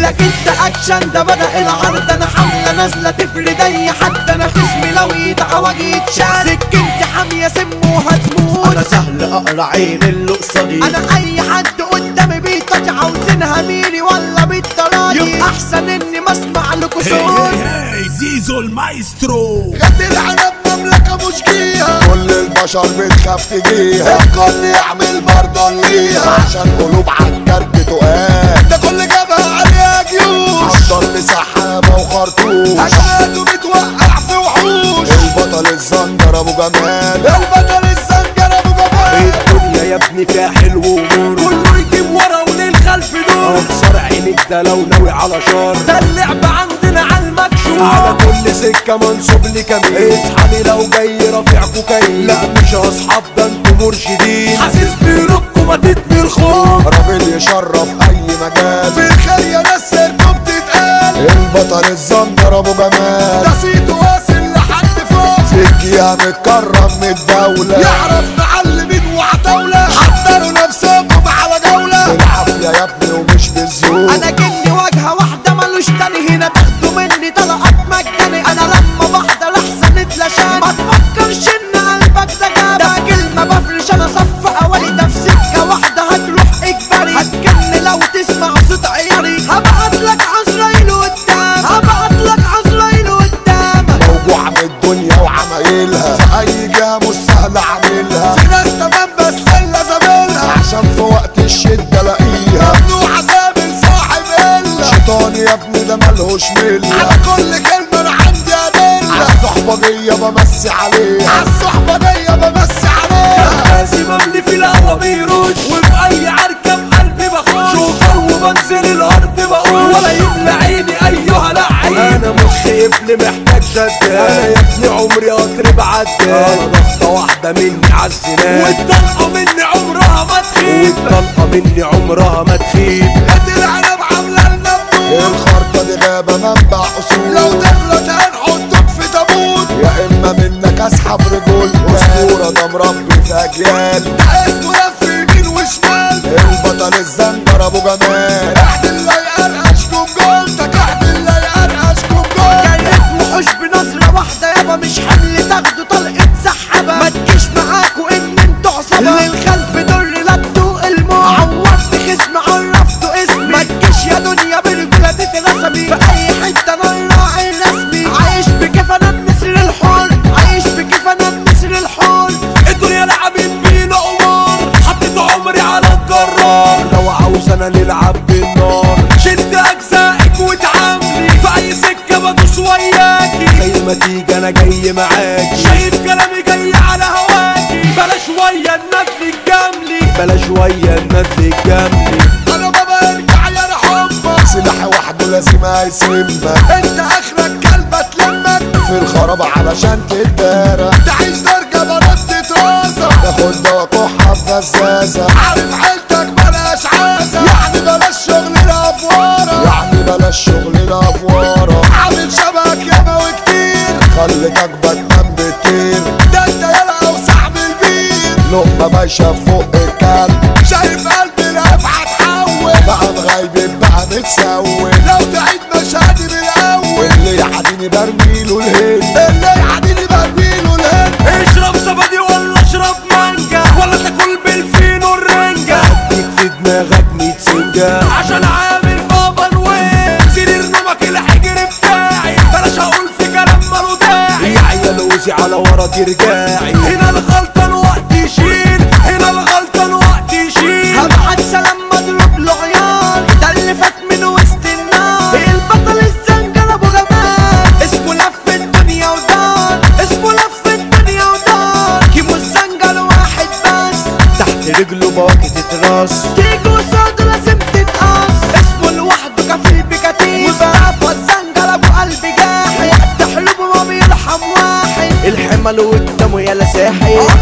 لك انت اكشن ده بدأ العرض، انا حملة نازلة تفرد اي حد، انا خصمي لو يدعى واجي يتشال، سكنتي حامية سم وهتموت، انا سهل اقرا عين اللي قصادي، انا اي حد قدامي بيطاج عاوزينها ميري ولا بالطراطي، يبقى احسن اني ما اسمع لكوا صوت. زيزو المايسترو خد العنب مملكة مش جيها، كل البشر بتخاف تجيها، الكل يعمل برضه ليها، عشان قلوب عالكرب تقال، ده كل جبهة عليها جيوش، حضر لسحابة وخرطوش، أشهاده بتوقع في وحوش، البطل الزنجر أبو جمال، البطل الزنجر أبو جمال. الدنيا يا ابني فيها حلو ومر، كله يجيب ورا وللخلف دور، اكسر عينك ده لو ناوي على شر، ده اللعب عندنا على المكشوف، على كل سكة منصوب لي كمين، اصحالي لو جاي رافع كوكايين، لا مش اصحاب ده انتوا مرشدين، حاسس بيركوا ما تدني الخوف، راجل يشرف أي مجال، في الخير يا ناس سيرته بتتقال، البطل الزنجر أبو جمال، ده صيته واصل لحد فوق، سكيها متكرم من الدولة، يعرف معلمين وعتاولة، حضروا نفسكم على جولة، بالعافية يا ابني ومش بالذوق، انا جني واجهة واحدة ملوش تاني، هنا تاخدوا مني طلقات مجاني، انا لما بحضر احسن اتلاشاني، ما تفكرش ان قلبك ده جاب، ده كلمة بفرش انا صف اولي، ده في سكة واحدة هتروح اجباري، هتجن لو تسمع صوت عياري، هبعتلك عزرائيل قدام، هبعتلك عزرائيل قدام، موجوع من الدنيا وعمايلها، في اي جهة مش سهل اعملها، في ناس تمام بس الا زميلها، عشان في وقت الشدة الاقيها، ممنوع عزامل صاحب الا، شيطاني يا ابني ده ملهوش ملة، على كل كلمة انا عندي ادلة، عالصحبجية بمسي عليها، عالصحبجية بمسي عليها، لازم املي في الهوا بيروش، وفي اي عركة بقلبي بخش، شوفر وبنزل الارض بقول، ولا يملى عيني ايها لعين، انا مخي يفلي محتاج شد، انا يا ابني عمري قطر بعدي، انا ضغطة واحدة مني عالزناد، والطلقة مني عمرها ما تخيب، والطلقة مني عمرها ما تخيب، قد العنب عاملة لنا بنور، الخرطة دي غابة منبع اصول، لو دخلت هنحطك في تابوت، يا اما منك اسحب رجول، اسطورة ده مربي في اجيال، ده اسمه لف يمين وشمال، البطل الزنجر ابو جمال، احد اللي يقرقشكم جولتك، احد اللي يقرقشكم جولتك، جايب وحوش بنظرة واحدة يابا، مش حمل تاخدوا طلقة سحابة، ما تجيش معاكوا ان انتوا عصابة، للخلف در لا تدوق الموت، عورت خصم عرفتوا اسمي، ما تجيش يا دنيا برجولة تتغصبي، في اي حتة انا الراعي الرسمي، عايش بكيف انا النسر الحر، عايش بكيف انا النسر الحر، الدنيا لعبين بينا قمار، حطيت عمري على الجرار، لو عاوز انا نلعب بالنار، شد اجزائك وتعاملي، في اي سكة بدوس وياكي، زي ما تيجي انا جاي معاكي، شايف كلامي جاي على هواكي، بلاش ويا النجل الجملي، بلا شوية النزل الجملي، انا بابا ارجع يا رحمة، سلاحي وحده لازم هيسمك، انت اخرك كلبة تلمك، في الخرابة علشان تتدارى، تعيش درجة بردت راسك، تاخد دوا كحة في فزازة، عارف عيلتك بلاش عازة، يعني بلاش شغل الافوارة، يعني بلاش شغل الافوارة، عامل شبك ياما وكتير، خليتك بتنام بتطير، ده انت يلا وصاحب البير، لقمة بايشة فوق الكلب، شايف قلبي الافعى تحول، بقى مغيب بقى متسول، لو تعيد مشهدي من الاول، اللي يعديني برميله الهند، اللي يعديني برميله الهند، اشرب زبادي ولا اشرب مانجا، ولا تاكل بالفينو الرنجة، اديك في دماغك 100 سنجة، عشان عامل بابا نويل، سرير نومك الحجر بتاعي، بلاش اقول في كلام مالو داعي، يا عيال وزي على ورا ترجعي، هنا الغلطان وقت يشيل، هنا الغلطان وقت يشيل، هبعت سلام مضروب له عيار، ده اللي فات من وسط النار، البطل الزنجر ابو جمال، اسمه لف الدنيا ودار، اسمه لف الدنيا ودار، كيمو الزنجر واحد بس، تحت رجله باكت تراس، تيجي قصاده لازم تتقص، اسمه لوحده كفيل بكتيف، مصطفى الزنجر ابو قلب جاحي، قد حلوبه ما بيرحم واحد، الحمل قدامه يا لساحي،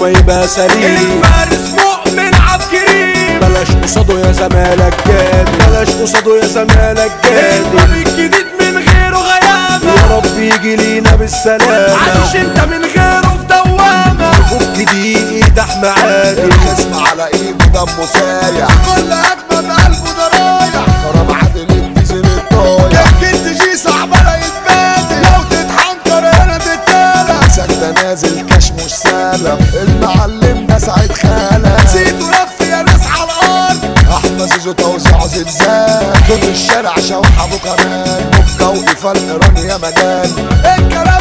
ما يبقى سليم. الفارس مؤمن عبقري، بلاش قصاده يا زمالك جاد، بلاش قصاده يا زمالك جاد. الباب الجديد من غيره غيامة، يا رب يجي لينا بالسلامة، عايش انت من غيره في دوامة. فك دقيقي تحمى عادي، الخصم على ايده دمه سايح، كل هجمة بقلبه ده رايح، كرم عادل الديزل الطايح، الجد جي صعب لا يتبادل، لو تتحنكر هنا تتالع، سكتة نازل كاش مش سالم، المعلم ده سعيد خالة، سيتو لف يا ناس على الارض، احمد زيزو توزيعه زلزال، طول الشارع شوح ابو كمال، مكة وقفال ايران يا مجال، الكلام